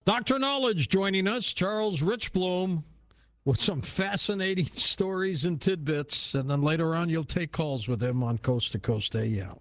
Dr. Knowledge joining us, Charles Richbloom, with some fascinating stories and tidbits. And then later on, you'll take calls with him on Coast to Coast AM.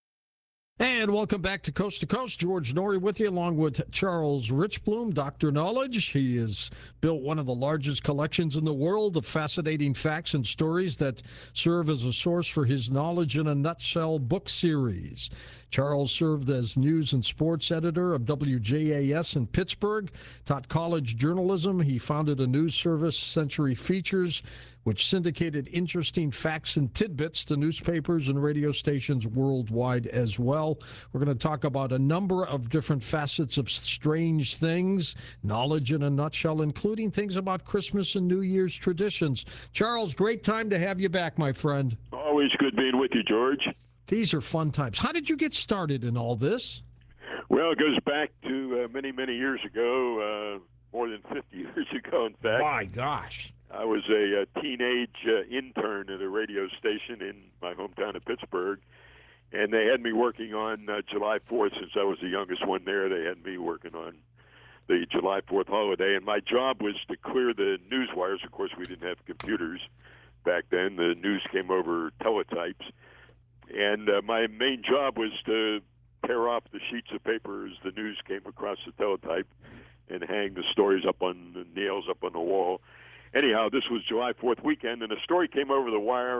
And welcome back to Coast. George Noory with you, along with Charles Richbloom, Dr. Knowledge. He has built one of the largest collections in the world of fascinating facts and stories that serve as a source for his Knowledge in a Nutshell book series. Charles served as news and sports editor of WJAS in Pittsburgh, taught college journalism. He founded a news service, Century Features, which syndicated interesting facts and tidbits to newspapers and radio stations worldwide as well. We're going to talk about a number of different facets of strange things, Knowledge in a Nutshell, including things about Christmas and New Year's traditions. Charles, great time to have you back, my friend. Always good being with you, George. These are fun times. How did you get started in all this? Well, it goes back to many, many years ago, more than 50 years ago, in fact. My gosh. I was a teenage intern at a radio station in my hometown of Pittsburgh, and they had me working on July 4th. Since I was the youngest one there, they had me working on the July 4th holiday, and my job was to clear the news wires. Of course, we didn't have computers back then. The news came over teletypes, and my main job was to tear off the sheets of paper as the news came across the teletype and hang the stories up on the nails up on the wall. Anyhow, this was July 4th weekend, and a story came over the wire,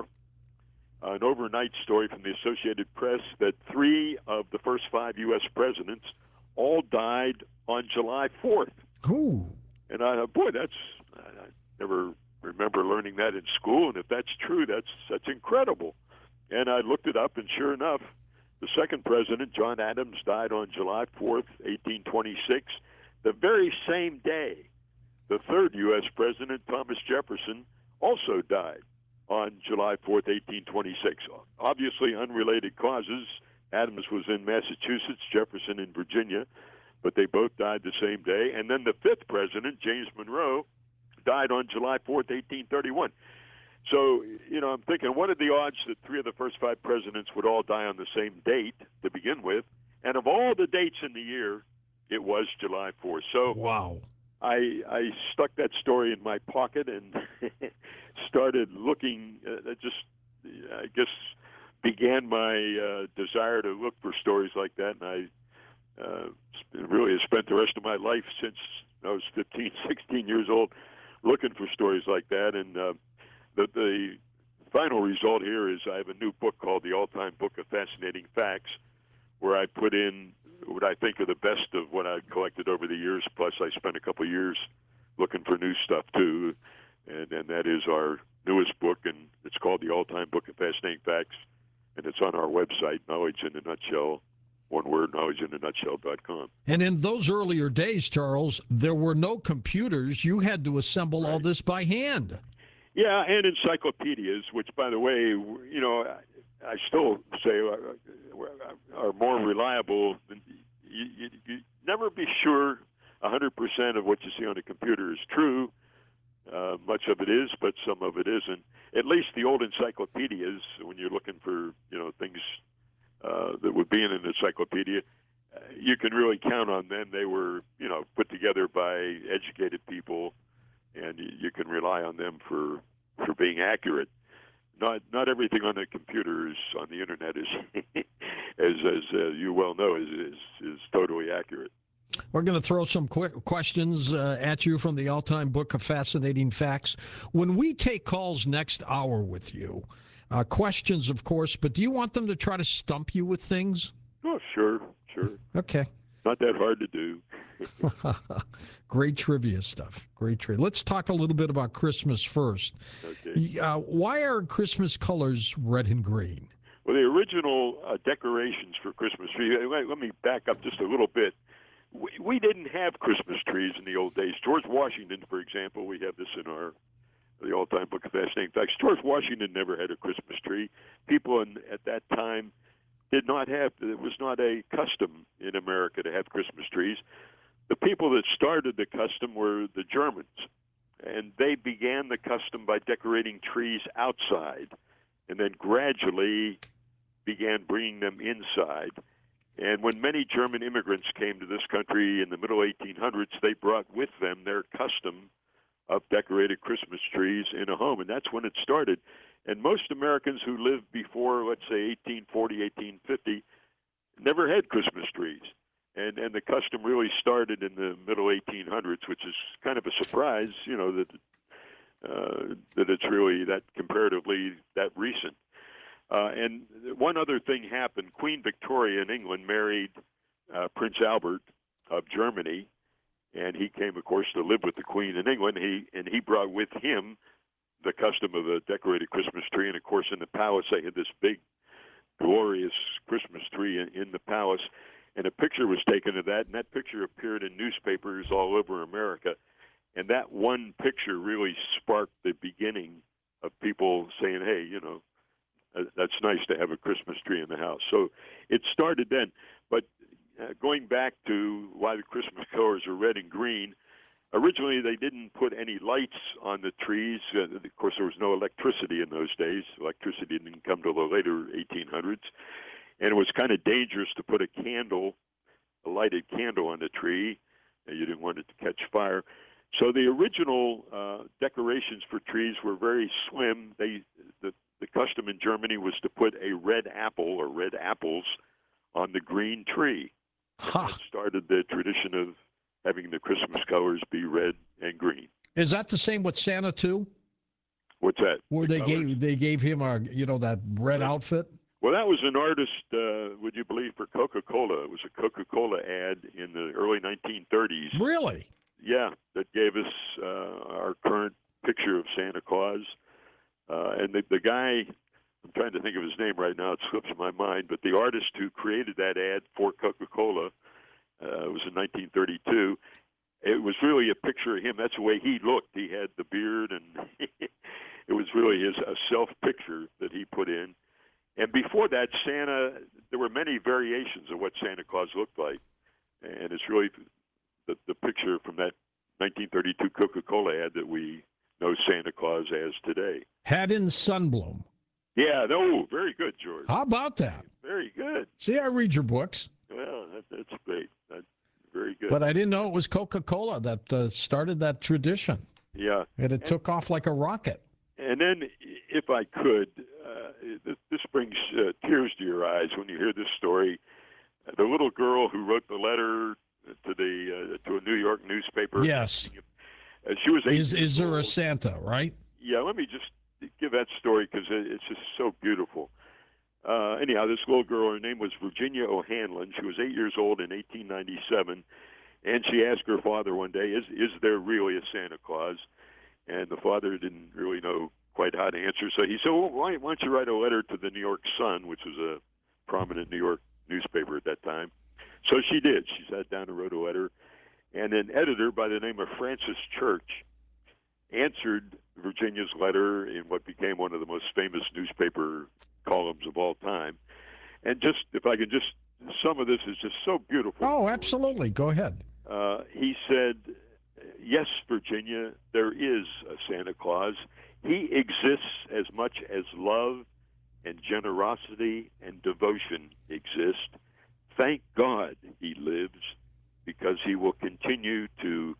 an overnight story from the Associated Press, that 3 of the first 5 U.S. presidents all died on July 4th. Ooh. And I thought, boy, I never remember learning that in school, and if that's true, that's incredible. And I looked it up, and sure enough, the second president, John Adams, died on July 4th, 1826, the very same day. The third U.S. president, Thomas Jefferson, also died on July 4th, 1826. Obviously unrelated causes. Adams was in Massachusetts, Jefferson in Virginia, but they both died the same day. And then the fifth president, James Monroe, died on July 4th, 1831. So, I'm thinking, what are the odds that 3 of the first 5 presidents would all die on the same date to begin with? And of all the dates in the year, it was July 4th. So, wow. I stuck that story in my pocket and started looking. I guess, began my desire to look for stories like that. And I really have spent the rest of my life since I was 15, 16 years old looking for stories like that. And the final result here is I have a new book called The All-Time Book of Fascinating Facts, where I put in what I think are the best of what I've collected over the years, plus I spent a couple of years looking for new stuff, too. And that is our newest book, and it's called The All-Time Book of Fascinating Facts, and it's on our website, Knowledge in a Nutshell, one word, knowledgeinanutshell.com. And in those earlier days, Charles, there were no computers. You had to assemble all this by hand. Yeah, and encyclopedias, which, by the way, I still say are more reliable. You never be sure 100% of what you see on a computer is true. Much of it is, but some of it isn't. At least the old encyclopedias, when you're looking for things that would be in an encyclopedia, you can really count on them. They were put together by educated people, and you can rely on them for being accurate. Not everything on the computer is on the internet is, as you well know, is totally accurate. We're going to throw some quick questions at you from the All-Time Book of Fascinating Facts. When we take calls next hour with you, questions, of course, but do you want them to try to stump you with things? Oh, sure. Okay. Not that hard to do. Great trivia stuff. Great trivia. Let's talk a little bit about Christmas first. Okay. Why are Christmas colors red and green? Well, the original decorations for Christmas trees, let me back up just a little bit. We didn't have Christmas trees in the old days. George Washington, for example, we have this in the All-Time Book of Fascinating Facts. George Washington never had a Christmas tree. People at that time did not have, it was not a custom in America to have Christmas trees. The people that started the custom were the Germans, and they began the custom by decorating trees outside and then gradually began bringing them inside. And when many German immigrants came to this country in the middle 1800s, they brought with them their custom of decorated Christmas trees in a home, and that's when it started. And most Americans who lived before, let's say, 1840, 1850, never had Christmas trees. And the custom really started in the middle 1800s, which is kind of a surprise, that it's really that comparatively that recent. And one other thing happened. Queen Victoria in England married Prince Albert of Germany, and he came, of course, to live with the Queen in England. He brought with him the custom of a decorated Christmas tree, and of course, in the palace they had this big, glorious Christmas tree in the palace, and a picture was taken of that, and that picture appeared in newspapers all over America, and that one picture really sparked the beginning of people saying, hey, that's nice to have a Christmas tree in the house. So it started then. But going back to why the Christmas colors are red and green, originally they didn't put any lights on the trees. Of course, there was no electricity in those days. Electricity didn't come till the later 1800s. And it was kind of dangerous to put a lighted candle on the tree. You didn't want it to catch fire. So the original decorations for trees were very slim. The custom in Germany was to put a red apple or red apples on the green tree. And that started the tradition of having the Christmas colors be red and green. Is that the same with Santa too? What's that? Where they gave him that red outfit? Well, that was an artist, would you believe, for Coca-Cola. It was a Coca-Cola ad in the early 1930s. Really? Yeah, that gave us our current picture of Santa Claus. And the guy, I'm trying to think of his name right now, it slips my mind, but the artist who created that ad for Coca-Cola, it was in 1932, it was really a picture of him. That's the way he looked. He had the beard, and it was really a self-picture that he put in. And before that, Santa, there were many variations of what Santa Claus looked like. And it's really the picture from that 1932 Coca-Cola ad that we know Santa Claus as today. Haddon Sundblom. Yeah, no, very good, George. How about that? Very good. See, I read your books. Well, that's great. That's very good. But I didn't know it was Coca-Cola that started that tradition. Yeah. And it took off like a rocket. And then, if I could, this brings tears to your eyes when you hear this story. The little girl who wrote the letter to a New York newspaper. Yes. She was 8 Is there old. a Santa, right? Yeah, let me just give that story because it's just so beautiful. Anyhow, this little girl, her name was Virginia O'Hanlon. She was 8 years old in 1897, and she asked her father one day, is there really a Santa Claus? And the father didn't really know quite how to answer, so he said, well, why don't you write a letter to the New York Sun, which was a prominent New York newspaper at that time. So she did. She sat down and wrote a letter, and an editor by the name of Francis Church answered Virginia's letter in what became one of the most famous newspaper columns of all time. And just, if I could just, some of this is just so beautiful. Oh, absolutely. Go ahead. He said, yes, Virginia, there is a Santa Claus. He exists as much as love and generosity and devotion exist. Thank God he lives, because he will continue to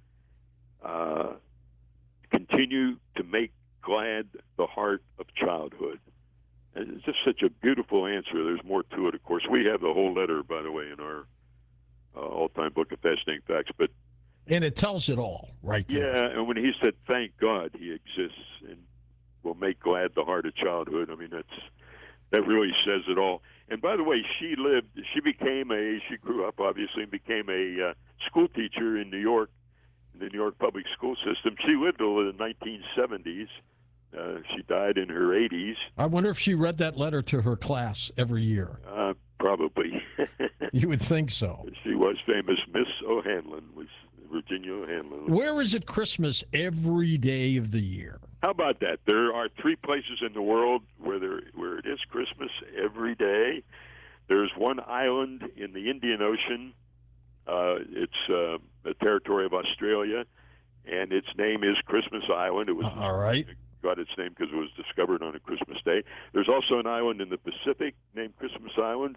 make glad the heart of childhood. And it's just such a beautiful answer. There's more to it, of course. We have the whole letter, by the way, in our all-time book of Fascinating Facts. And it tells it all, right there. Yeah, and when he said, thank God he exists and will make glad the heart of childhood, I mean, that really says it all. And by the way, she grew up, obviously, and became a school teacher in New York, in the New York public school system. She lived till the 1970s. She died in her 80s. I wonder if she read that letter to her class every year. Probably. You would think so. She was famous. Miss O'Hanlon was Virginia O'Hanlon. Where is it Christmas every day of the year? How about that? There are 3 places in the world where it is Christmas every day. There's one island in the Indian Ocean. It's a territory of Australia, and its name is Christmas Island. It was all right. Got its name because it was discovered on a Christmas day. There's also an island in the Pacific named Christmas Island,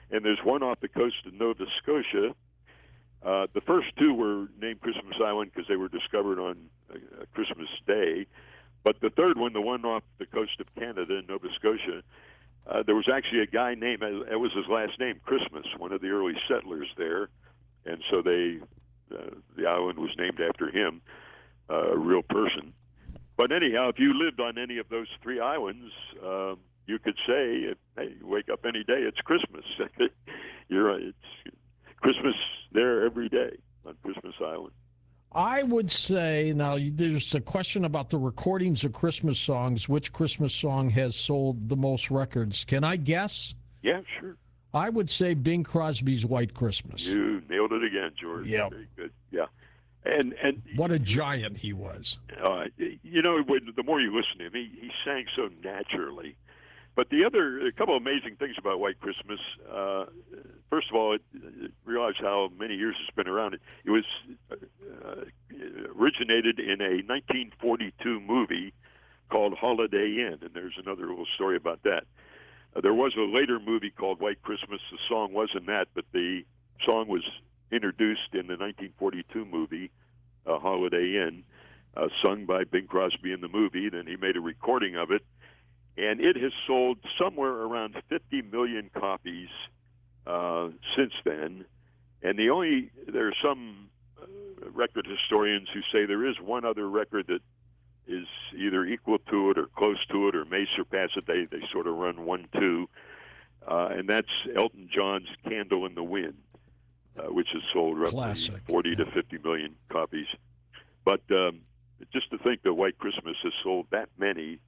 and there's one off the coast of Nova Scotia. The first two were named Christmas Island because they were discovered on Christmas Day. But the third one, the one off the coast of Canada in Nova Scotia, there was actually a guy named, it was his last name, Christmas, one of the early settlers there. And so the island was named after him, a real person. But anyhow, if you lived on any of those three islands, you could say, hey, you wake up any day, it's Christmas. It's Christmas there every day on Christmas Island. I would say, now there's a question about the recordings of Christmas songs. Which Christmas song has sold the most records? Can I guess? Yeah, sure. I would say Bing Crosby's White Christmas. You nailed it again, George. Yeah. Very good. Yeah. And what a giant he was. The more you listen to him, he sang so naturally. But a couple of amazing things about White Christmas. First of all, realize how many years it's been around. It was originated in a 1942 movie called Holiday Inn, and there's another little story about that. There was a later movie called White Christmas. The song wasn't that, but the song was introduced in the 1942 movie, Holiday Inn, sung by Bing Crosby in the movie. Then he made a recording of it, and it has sold somewhere around 50 million copies since then. And there are some record historians who say there is one other record that is either equal to it or close to it or may surpass it. They sort of run 1-2, and that's Elton John's Candle in the Wind, which has sold roughly 40 to 50 million copies. But just to think that White Christmas has sold that many,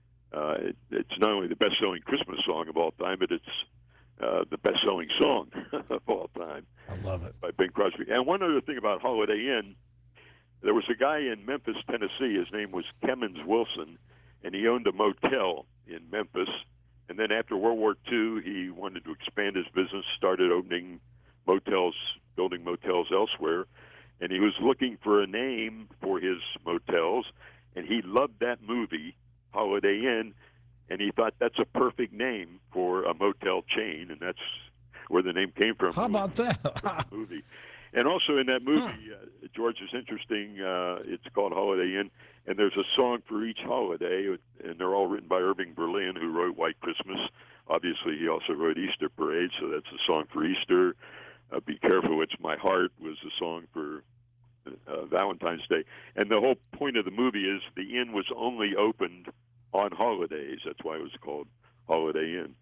it's not only the best-selling Christmas song of all time, but it's the best-selling song of all time. I love it. By Bing Crosby. And one other thing about Holiday Inn, there was a guy in Memphis, Tennessee. His name was Kemmons Wilson, and he owned a motel in Memphis. And then after World War II, he wanted to expand his business, started opening motels, building motels elsewhere. And he was looking for a name for his motels, and he loved that movie, Holiday Inn, and he thought that's a perfect name for a motel chain, and that's where the name came from. How about that? Movie. And also in that movie, George, is interesting. It's called Holiday Inn, and there's a song for each holiday, and they're all written by Irving Berlin, who wrote White Christmas. Obviously, he also wrote Easter Parade, so that's a song for Easter. Be Careful, It's My Heart was a song for Valentine's Day. And the whole point of the movie is the inn was only opened on holidays. That's why it was called Holiday Inn.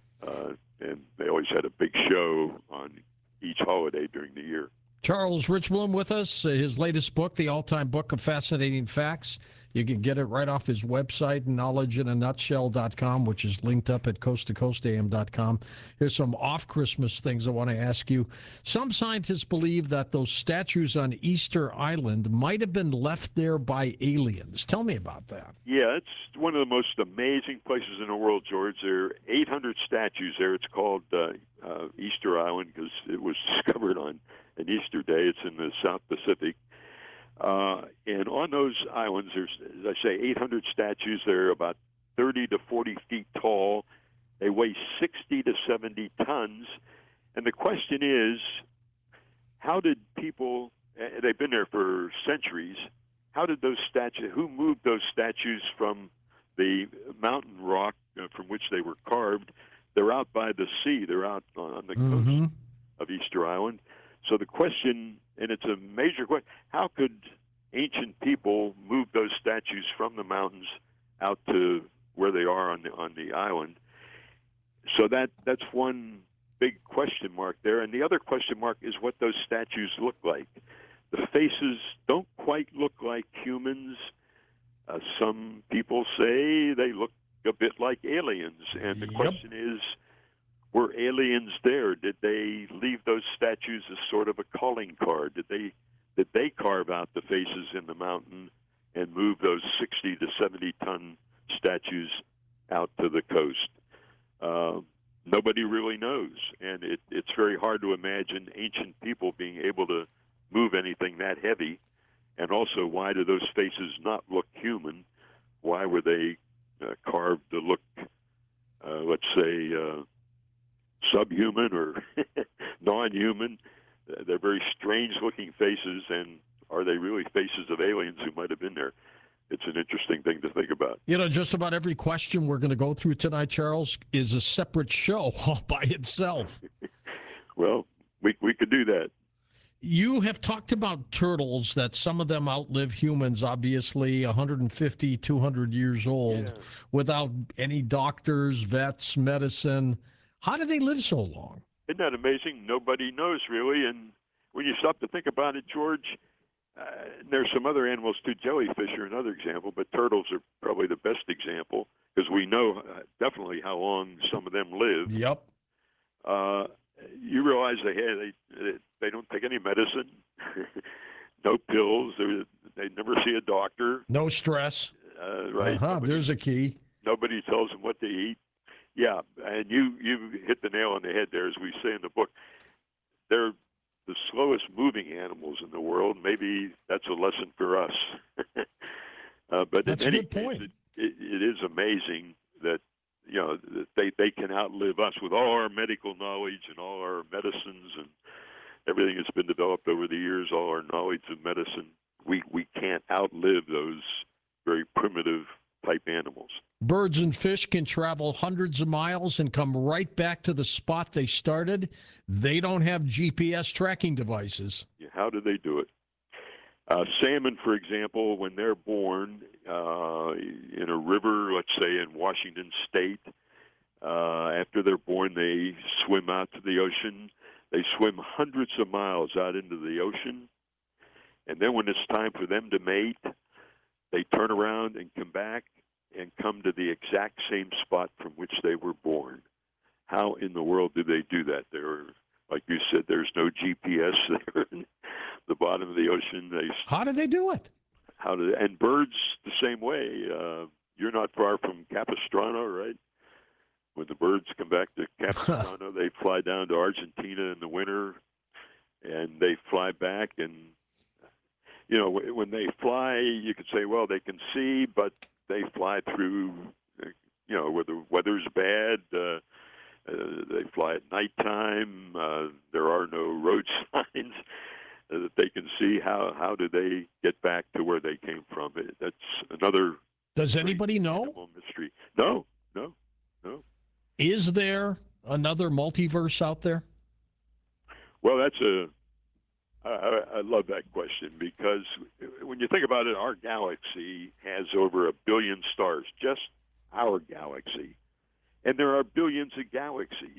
And they always had a big show on each holiday during the year. Charles Richblum with us, his latest book, The All-Time Book of Fascinating Facts. You can get it right off his website, knowledgeinanutshell.com, which is linked up at coasttocoastam.com. Here's some off-Christmas things I want to ask you. Some scientists believe that those statues on Easter Island might have been left there by aliens. Tell me about that. Yeah, it's one of the most amazing places in the world, George. There are 800 statues there. It's called Easter Island because it was discovered on an Easter day. It's in the South Pacific. And on those islands, there's, as I say, 800 statues. They're about 30 to 40 feet tall. They weigh 60 to 70 tons. And the question is, how did people, they've been there for centuries, how did those statues, who moved those statues from the mountain rock from which they were carved? They're out by the sea. They're out on the coast of Easter Island. So the question, and it's a major question, how could ancient people move those statues from the mountains out to where they are on the island? So that's one big question mark there. And the other question mark is what those statues look like. The faces don't quite look like humans. Some people say they look a bit like aliens. And the question is, were aliens there? Did they leave those statues as sort of a calling card? Did they carve out the faces in the mountain and move those 60 to 70 ton statues out to the coast? Nobody really knows, and it's very hard to imagine ancient people being able to move anything that heavy. And also, why do those faces not look human? Why were they carved to look, let's say, subhuman or non-human. They're very strange-looking faces, and are they really faces of aliens who might have been there? It's an interesting thing to think about. You know, just about every question we're going to go through tonight, Charles, is a separate show all by itself. Well, we could do that. You have talked about turtles, that some of them outlive humans, obviously 150, 200 years old, without any doctors, vets, medicine. How do they live so long? Isn't that amazing? Nobody knows, really. And when you stop to think about it, George, there's some other animals too. Jellyfish are another example, but turtles are probably the best example because we know definitely how long some of them live. Yep. You realize they don't take any medicine, no pills. They never see a doctor. No stress. Right. There's a key. Nobody tells them what to eat. Yeah, and you hit the nail on the head there, as we say in the book. They're the slowest moving animals in the world. Maybe that's a lesson for us. But that's in a any good point. case, it is amazing that they can outlive us with all our medical knowledge and all our medicines and everything that's been developed over the years, all our knowledge of medicine. We can't outlive those very primitive type animals. Birds and fish can travel hundreds of miles and come right back to the spot they started. They don't have GPS tracking devices. How do they do it? Salmon, for example, when they're born in a river, let's say in Washington State, after they're born, they swim out to the ocean. They swim hundreds of miles out into the ocean. And then when it's time for them to mate, they turn around and come back and come to the exact same spot from which they were born. How in the world do they do that? Like you said, there's no GPS there in the bottom of the ocean. How do they do it? And birds the same way. You're not far from Capistrano, right? When the birds come back to Capistrano, they fly down to Argentina in the winter, and they fly back. And when they fly, you could say, well, they can see, but they fly through, where the weather's bad. They fly at nighttime. There are no road signs that they can see. How do they get back to where they came from? That's another. Does anybody know? Mystery. No. Is there another multiverse out there? Well, I love that question, because when you think about it, our galaxy has over 1 billion stars, just our galaxy. And there are billions of galaxies.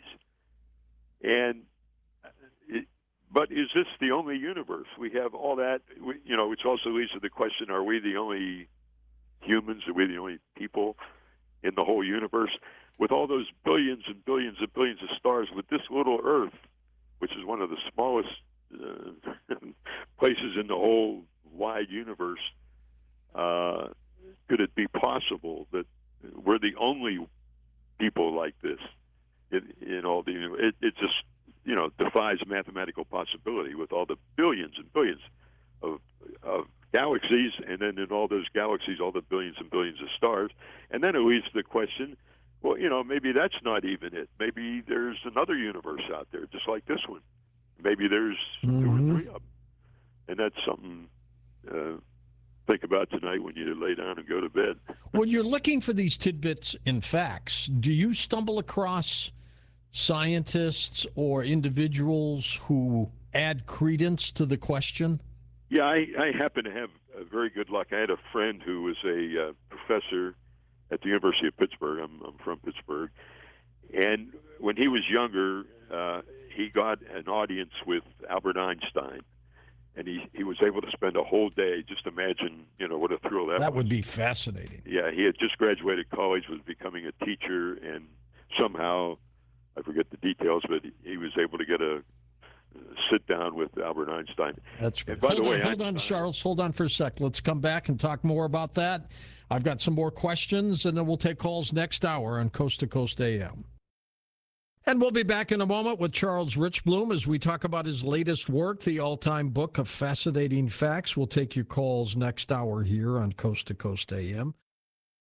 But is this the only universe? We have all that, which also leads to the question, are we the only humans? Are we the only people in the whole universe? With all those billions and billions and billions of stars, with this little Earth, which is one of the smallest places in the whole wide universe, could it be possible that we're the only people like this in all the? It just defies mathematical possibility with all the billions and billions of galaxies, and then in all those galaxies, all the billions and billions of stars, and then it leads to the question. Well, maybe that's not even it. Maybe there's another universe out there, just like this one. Maybe there's 2 or 3 of them. And that's something to think about tonight when you lay down and go to bed. When you're looking for these tidbits and facts, do you stumble across scientists or individuals who add credence to the question? Yeah, I happen to have very good luck. I had a friend who was a professor at the University of Pittsburgh. I'm from Pittsburgh. And when he was younger, he got an audience with Albert Einstein. And he was able to spend a whole day. Just imagine, what a thrill that was. That would be fascinating. Yeah, he had just graduated college, was becoming a teacher, and somehow, I forget the details, but he was able to get a sit down with Albert Einstein. That's great. And by the way, hold on, Charles. Hold on for a sec. Let's come back and talk more about that. I've got some more questions, and then we'll take calls next hour on Coast to Coast AM. And we'll be back in a moment with Charles Richbloom as we talk about his latest work, the all-time book of fascinating facts. We'll take your calls next hour here on Coast to Coast AM.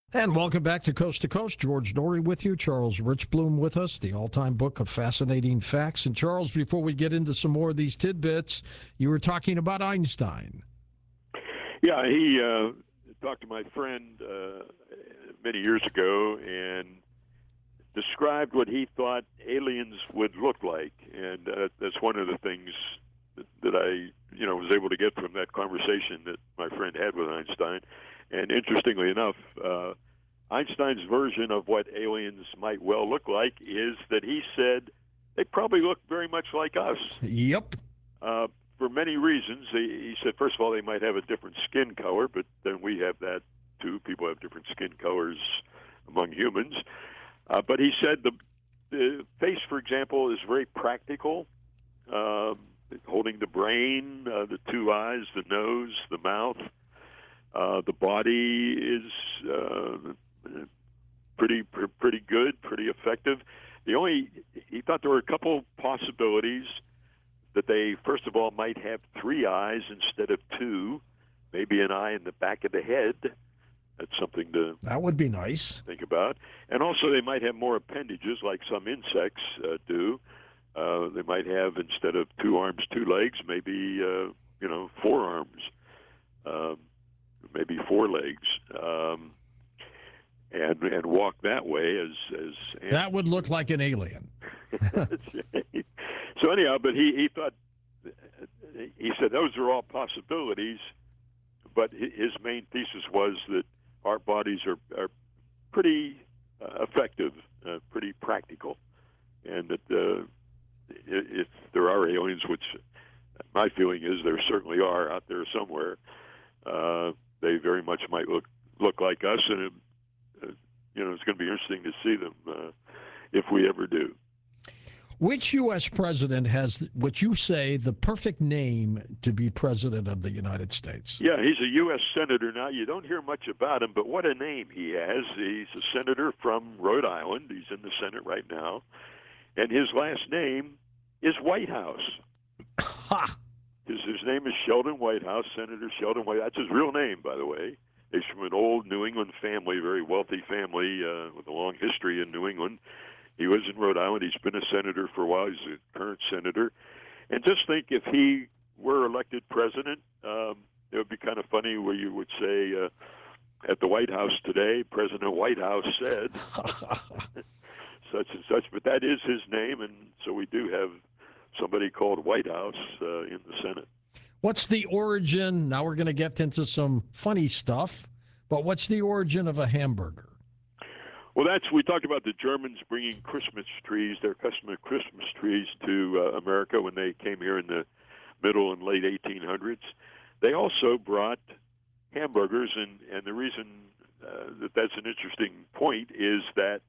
And welcome back to Coast. George Noory with you, Charles Richblum with us, the all-time book of fascinating facts. And Charles, before we get into some more of these tidbits, you were talking about Einstein. Yeah, he talked to my friend many years ago and described what he thought aliens would look like, and that's one of the things that I, was able to get from that conversation that my friend had with Einstein. And interestingly enough, Einstein's version of what aliens might well look like is that he said they probably look very much like us. Yep. For many reasons. He said, first of all, they might have a different skin color, but then we have that too. People have different skin colors among humans. But he said the face, for example, is very practical, holding the brain, the two eyes, the nose, the mouth. The body is pretty good, pretty effective. He thought there were a couple possibilities that they, first of all, might have three eyes instead of two, maybe an eye in the back of the head. That's something that would be nice. Think about. And also they might have more appendages like some insects do. They might have, instead of two arms, two legs, maybe, four arms, maybe four legs, and walk that way as that would look like an alien. So anyhow, but he thought, he said those are all possibilities, but his main thesis was that our bodies are pretty effective, pretty practical, and that if there are aliens, which my feeling is there certainly are out there somewhere, they very much might look like us, and it's going to be interesting to see them if we ever do. Which U.S. president has what you say the perfect name to be president of the United States? Yeah, he's a U.S. senator now. You don't hear much about him, but what a name he has. He's a senator from Rhode Island. He's in the Senate right now. And his last name is Whitehouse. Ha! His name is Sheldon Whitehouse, Senator Sheldon Whitehouse. That's his real name, by the way. He's from an old New England family, very wealthy family with a long history in New England. He lives in Rhode Island. He's been a senator for a while. He's a current senator. And just think, if he were elected president, it would be kind of funny where you would say, at the White House today, President Whitehouse said such and such. But that is his name, and so we do have somebody called Whitehouse in the Senate. What's the origin? Now we're going to get into some funny stuff, but what's the origin of a hamburger? Well, we talked about the Germans bringing Christmas trees, their custom of Christmas trees, to America when they came here in the middle and late 1800s. They also brought hamburgers, and the reason that's an interesting point is that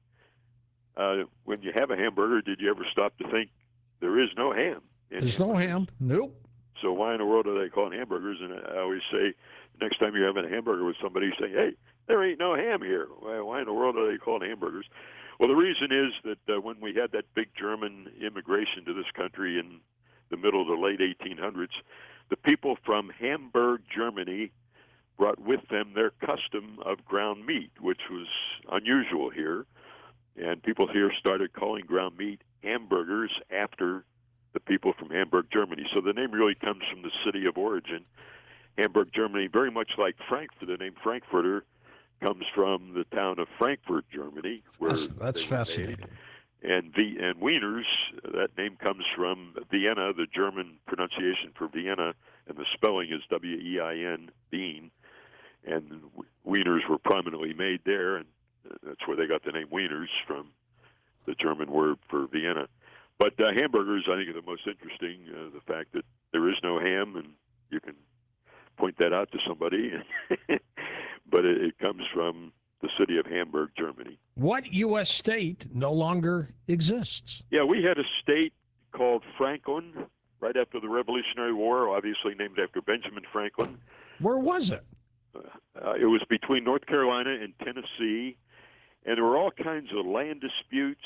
when you have a hamburger, did you ever stop to think there is no ham? There's no ham. Nope. So why in the world are they calling hamburgers? And I always say, next time you're having a hamburger with somebody, say, hey, there ain't no ham here. Why in the world are they called hamburgers? Well, the reason is that when we had that big German immigration to this country in the middle of the late 1800s, the people from Hamburg, Germany, brought with them their custom of ground meat, which was unusual here. And people here started calling ground meat hamburgers after the people from Hamburg, Germany. So the name really comes from the city of origin, Hamburg, Germany, very much like Frankfurt. The name Frankfurter comes from the town of Frankfurt, Germany, where that's fascinating. And Wieners, that name comes from Vienna, the German pronunciation for Vienna, and the spelling is W-E-I-N, Bean. And Wieners were prominently made there, and that's where they got the name Wieners from, the German word for Vienna. But hamburgers, I think, are the most interesting, the fact that there is no ham, and you can point that out to somebody. But it comes from the city of Hamburg, Germany. What U.S. state no longer exists? Yeah, we had a state called Franklin right after the Revolutionary War, obviously named after Benjamin Franklin. Where was it? It was between North Carolina and Tennessee, and there were all kinds of land disputes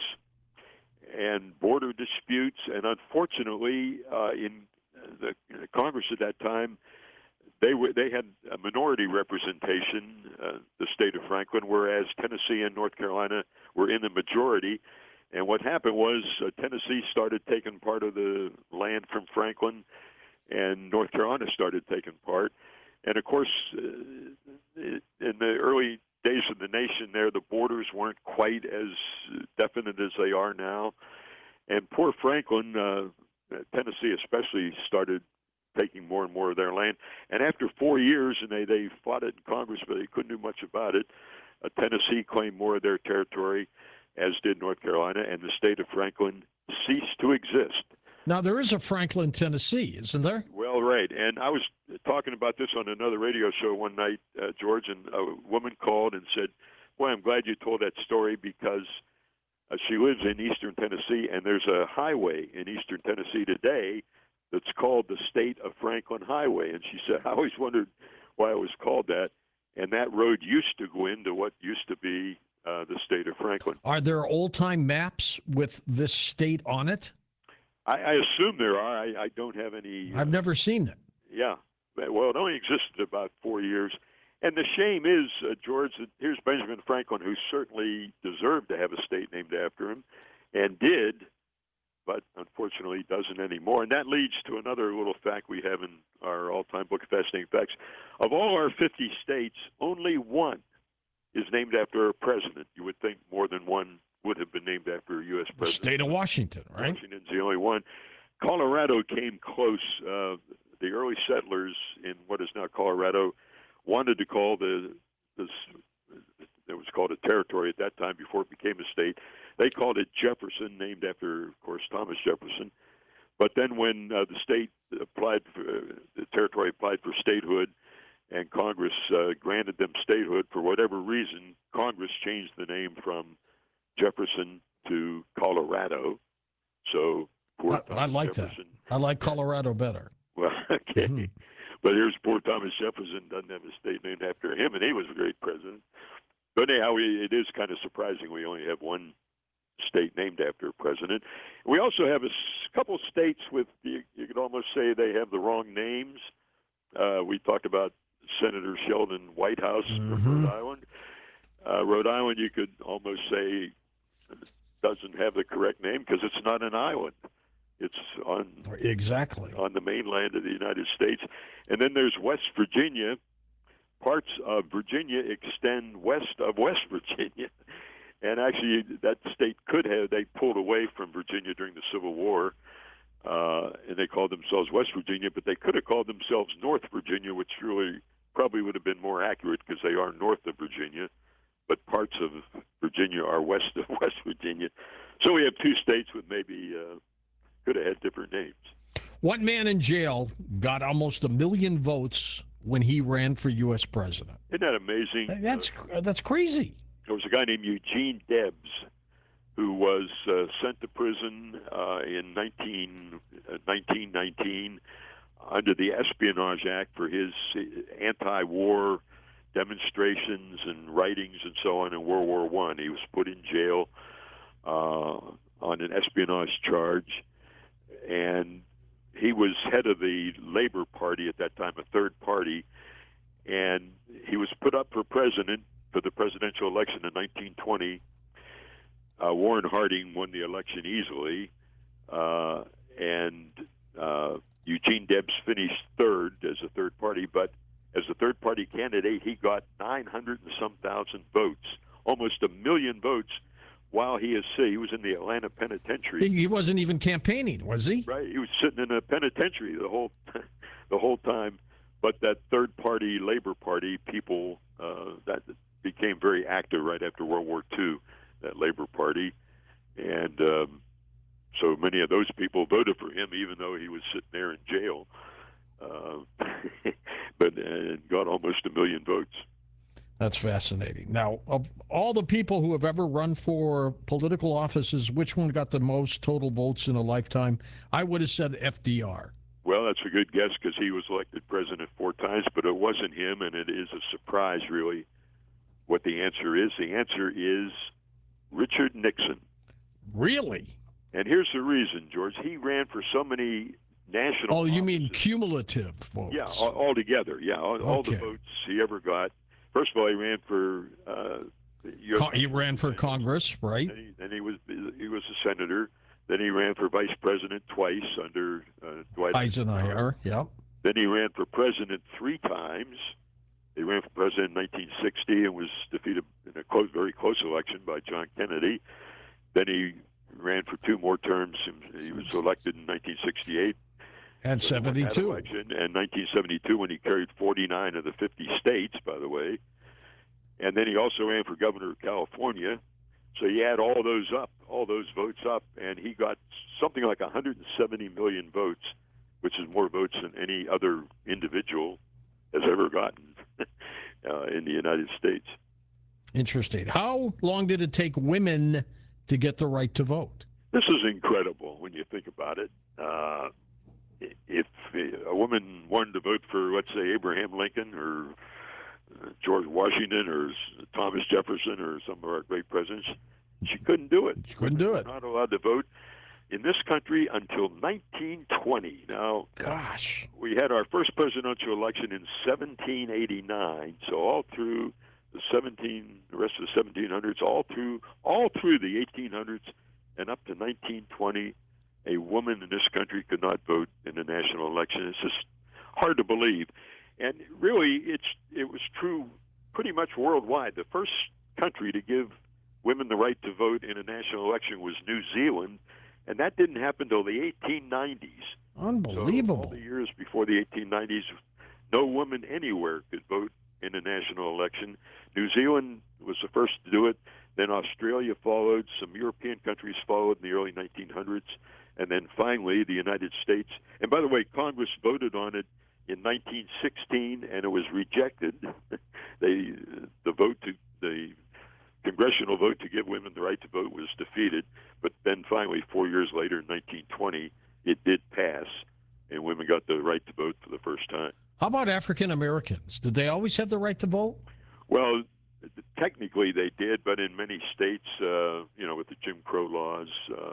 and border disputes, and unfortunately, in the Congress at that time, they had a minority representation, the state of Franklin, whereas Tennessee and North Carolina were in the majority. And what happened was Tennessee started taking part of the land from Franklin, and North Carolina started taking part. And of course, in the early days of the nation there, the borders weren't quite as definite as they are now. And poor Franklin, Tennessee especially, started taking more and more of their land. And after 4 years, and they fought it in Congress, but they couldn't do much about it, Tennessee claimed more of their territory, as did North Carolina, and the state of Franklin ceased to exist. Now, there is a Franklin, Tennessee, isn't there? Well, right. And I was talking about this on another radio show one night, George, and a woman called and said, boy, I'm glad you told that story because she lives in eastern Tennessee, and there's a highway in eastern Tennessee today that's called the State of Franklin Highway. And she said, I always wondered why it was called that. And that road used to go into what used to be the state of Franklin. Are there old-time maps with this state on it? I assume there are. I don't have any. I've never seen it. Yeah. Well, it only existed about 4 years. And the shame is, George, that here's Benjamin Franklin, who certainly deserved to have a state named after him, and did, but unfortunately doesn't anymore. And that leads to another little fact we have in our all-time book of fascinating facts. Of all our 50 states, only one is named after a president. You would think more than one would have been named after a U.S. president. The state of Washington, right? Washington's the only one. Colorado came close. The early settlers in what is now Colorado wanted to call it was called a territory at that time before it became a state. They called it Jefferson, named after, of course, Thomas Jefferson. But then when the territory applied for statehood, and Congress granted them statehood for whatever reason, Congress changed the name from Jefferson to Colorado. So poor I like Jefferson. That. I like Colorado better. Well, okay. Mm-hmm. But here's poor Thomas Jefferson, doesn't have a state named after him, and he was a great president. But anyhow, it is kind of surprising we only have one state named after a president. We also have a couple states with, you could almost say they have the wrong names. We talked about Senator Sheldon Whitehouse from Rhode Island. Rhode Island, you could almost say, doesn't have the correct name because it's not an island. It's on the mainland of the United States. And then there's West Virginia. Parts of Virginia extend west of West Virginia. And actually, that state they pulled away from Virginia during the Civil War, and they called themselves West Virginia, but they could have called themselves North Virginia, which really probably would have been more accurate because they are north of Virginia, but parts of Virginia are west of West Virginia. So we have two states with maybe could have had different names. One man in jail got almost 1 million votes when he ran for U.S. president. Isn't that amazing? That's crazy. There was a guy named Eugene Debs who was sent to prison in 1919 under the Espionage Act for his anti-war demonstrations and writings and so on in World War I. He was put in jail on an espionage charge, and he was head of the Labor Party at that time, a third party, and he was put up for president for the presidential election in 1920. Warren Harding won the election easily, and Eugene Debs finished third as a third party, but as a third party candidate, he got 900 and some thousand votes, almost 1 million votes, while he was in the Atlanta penitentiary. He wasn't even campaigning, was he? Right, he was sitting in a penitentiary the whole time. But that third party, Labor Party, people that became very active right after World War II, that Labor Party, and so many of those people voted for him, even though he was sitting there in jail, but got almost 1 million votes. That's fascinating. Now, of all the people who have ever run for political offices, which one got the most total votes in a lifetime? I would have said FDR. Well, that's a good guess because he was elected president 4 times, but it wasn't him, and it is a surprise, really, what the answer is. The answer is Richard Nixon. Really? And here's the reason, George. He ran for so many national. Oh, you offices. mean cumulative votes? Yeah, all together. Yeah, all the Okay. votes he ever got. First of all, he ran for the U.S. He ran for Congress, right? Then he was a senator. Then he ran for vice president twice under Dwight Eisenhower. Yep. Then he ran for president 3 times. He ran for president in 1960 and was defeated in a very close election by John Kennedy. Then he ran for 2 more terms. He was elected in 1968. And 72. Election, and 1972 when he carried 49 of the 50 states, by the way. And then he also ran for governor of California. So you add all those votes up, and he got something like 170 million votes, which is more votes than any other individual has ever gotten in the United States. Interesting. How long did it take women to get the right to vote? This is incredible when you think about it. If a woman wanted to vote for, let's say, Abraham Lincoln or George Washington or Thomas Jefferson or some of our great presidents, she couldn't do it. She couldn't do it. Not allowed to vote in this country until 1920. Now, gosh, we had our first presidential election in 1789. So all through the rest of the 1700s, all through the 1800s, and up to 1920, a woman in this country could not vote in the national election. It's just hard to believe. And really, it was true pretty much worldwide. The first country to give women the right to vote in a national election was New Zealand, and that didn't happen until the 1890s. Unbelievable. So all the years before the 1890s, no woman anywhere could vote in a national election. New Zealand was the first to do it. Then Australia followed. Some European countries followed in the early 1900s. And then finally, the United States. And by the way, Congress voted on it in 1916, and it was rejected. The congressional vote to give women the right to vote was defeated. But then finally, 4 years later, in 1920, it did pass, and women got the right to vote for the first time. How about African Americans? Did they always have the right to vote? Well, technically they did, but in many states, with the Jim Crow laws,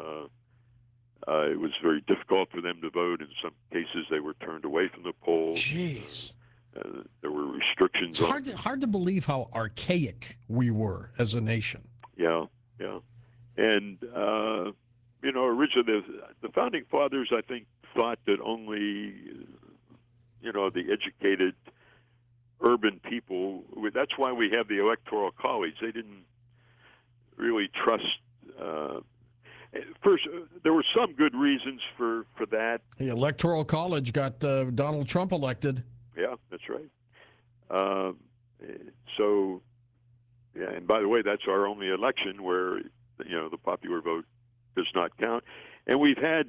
it was very difficult for them to vote. In some cases, they were turned away from the polls. Jeez. There were restrictions. It's hard to believe how archaic we were as a nation. Yeah. And, originally the Founding Fathers, I think, thought that only, the educated urban people, that's why we have the Electoral College. They didn't really trust. First, there were some good reasons for that. The Electoral College got Donald Trump elected. Yeah, that's right. And by the way, that's our only election where, the popular vote does not count. And we've had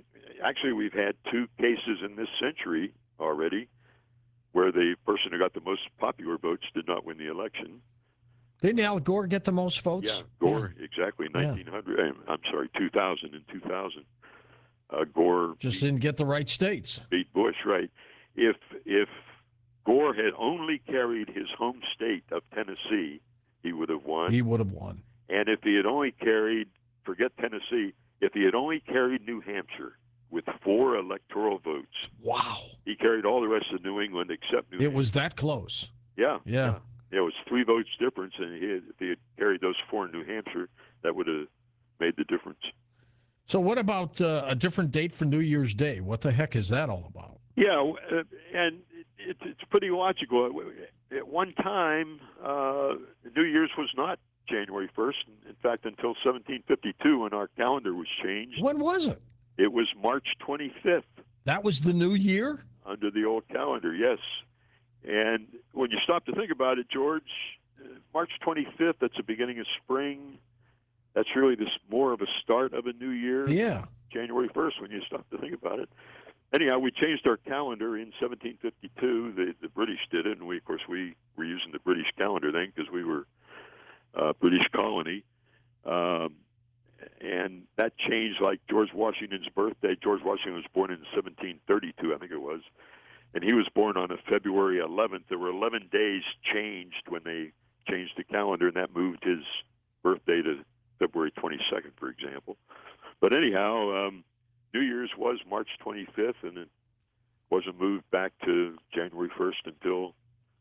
2 cases in this century already where the person who got the most popular votes did not win the election. Didn't Al Gore get the most votes? Yeah, Gore, exactly. 2000. In 2000, Gore just didn't get the right states. Beat Bush, right? If Gore had only carried his home state of Tennessee, he would have won. He would have won. And if he had only carried, forget Tennessee, if he had only carried New Hampshire with 4 electoral votes. Wow. He carried all the rest of New England except New Hampshire. It was that close. Yeah. Yeah. It was 3 votes difference, and if he had carried those 4 in New Hampshire, that would have made the difference. So what about a different date for New Year's Day? What the heck is that all about? Yeah, and it's pretty logical. At one time, New Year's was not January 1st. In fact, until 1752, when our calendar was changed. When was it? It was March 25th. That was the new year? Under the old calendar, yes. And when you stop to think about it, George, March 25th, that's the beginning of spring. That's really more of a start of a new year. Yeah. January 1st, when you stop to think about it. Anyhow, we changed our calendar in 1752. The British did it, and we were using the British calendar then because we were a British colony. And that changed like George Washington's birthday. George Washington was born in 1732, I think it was. And he was born on a February 11th. There were 11 days changed when they changed the calendar, and that moved his birthday to February 22nd, for example. But anyhow, New Year's was March 25th, and it wasn't moved back to January 1st until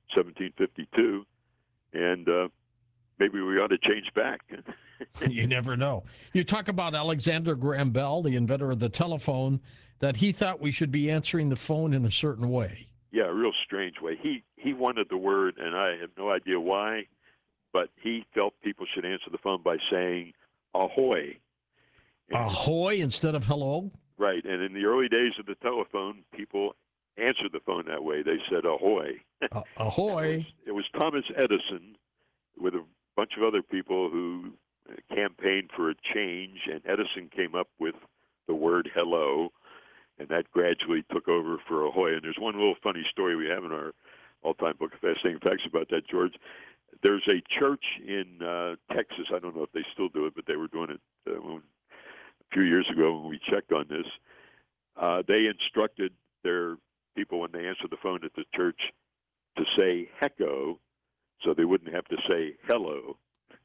1752. And maybe we ought to change back. You never know. You talk about Alexander Graham Bell, the inventor of the telephone, that he thought we should be answering the phone in a certain way. Yeah, a real strange way. He wanted the word, and I have no idea why, but he felt people should answer the phone by saying ahoy. And, ahoy instead of hello? Right, and in the early days of the telephone, people answered the phone that way. They said ahoy. Ahoy. It was Thomas Edison with a bunch of other people who campaigned for a change, and Edison came up with the word hello, and that gradually took over for ahoy. And there's one little funny story we have in our all-time book of fascinating facts about that, George. There's a church in Texas. I don't know if they still do it, but they were doing it a few years ago when we checked on this. They instructed their people when they answered the phone at the church to say hecko, so they wouldn't have to say hello.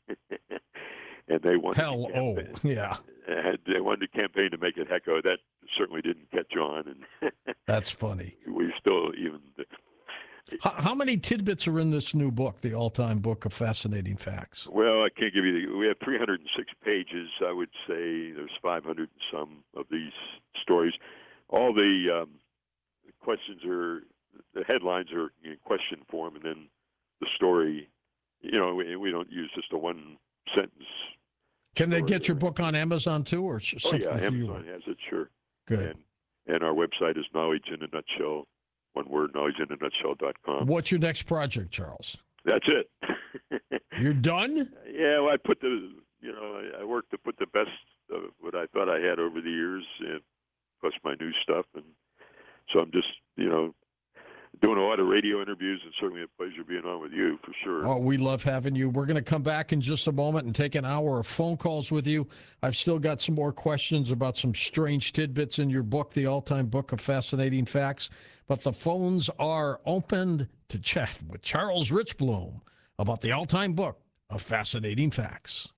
And they wanted they wanted to campaign to make it hecko. That certainly didn't catch on. And that's funny. We still even. How many tidbits are in this new book, the all-time book of fascinating facts? Well, I can't give you we have 306 pages. I would say there's 500 and some of these stories. All the questions the headlines are in question form, and then the story, we don't use just a one sentence. Can they get your book on Amazon too, or simply Amazon has it, sure. Good. And our website is Knowledge in a Nutshell. One word, knowledgeinanutshell.com. What's your next project, Charles? That's it. You're done? Yeah, well, I worked to put the best of what I thought I had over the years, plus my new stuff, and so I'm just, doing a lot of radio interviews, and certainly a pleasure being on with you, for sure. Oh, we love having you. We're going to come back in just a moment and take an hour of phone calls with you. I've still got some more questions about some strange tidbits in your book, The All-Time Book of Fascinating Facts. But the phones are opened to chat with Charles Richbloom about the all-time book of fascinating facts.